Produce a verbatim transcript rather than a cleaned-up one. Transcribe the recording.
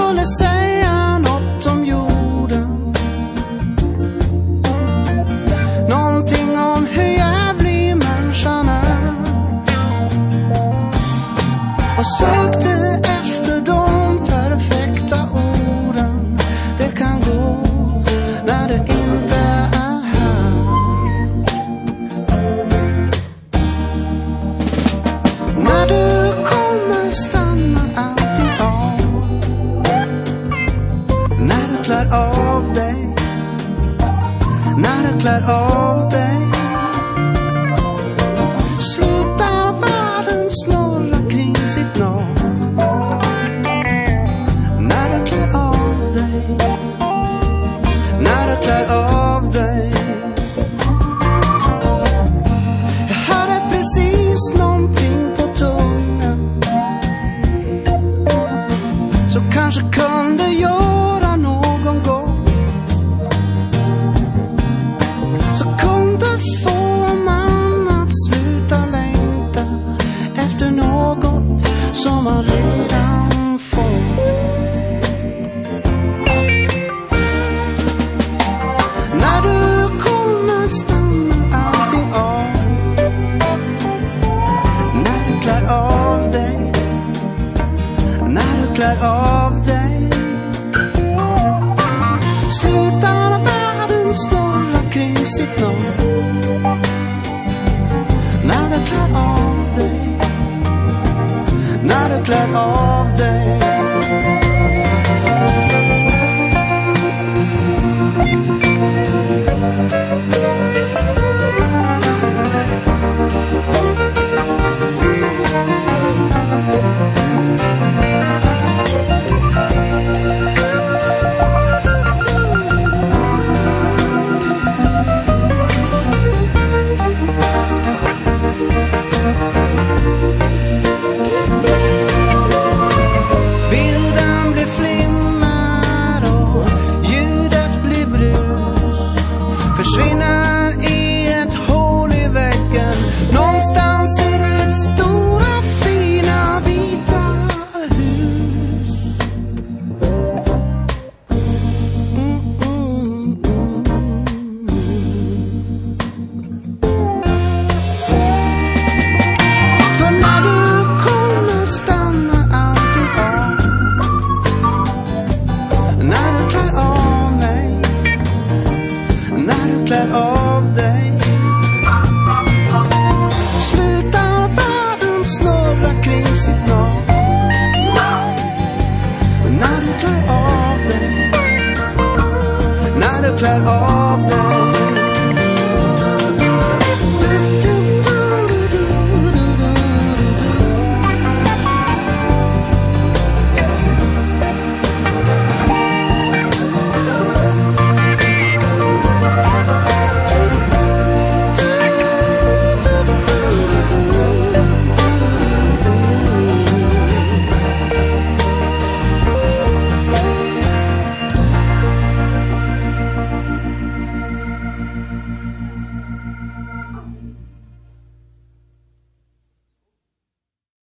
skulle säga något om jorden, någonting om hur jävlig människan är, och sökte efter de perfekta orden. Det kan gå när det inte är här. När du kommer stannar allting av. När du klär av dig, när du klär av dig, slutar världen snurra kring sitt nav. När du klär av dig, när du klär av dig. Jag hade precis någonting på tungan, så kanske kunde göra någon gång, så kunde få en man att sluta längta efter något som man redan fått. När du kommer stannar allting av. När du klär av dig, när du klär av dig, slutar världen snurra kring sitt nav. När du klär av dig, när du klär av dig. Bilden blir flimmer och ljudet blir brus, försvinner i ett hål i väggen. Någonstans i ditt stora fina vita hus. Mm, mm, mm. För när du kommer stannar allting av. När du klär av mig, när du klär av dig, slutar världen snurra kring sitt nav. När du klär av dig, när du klär av dig.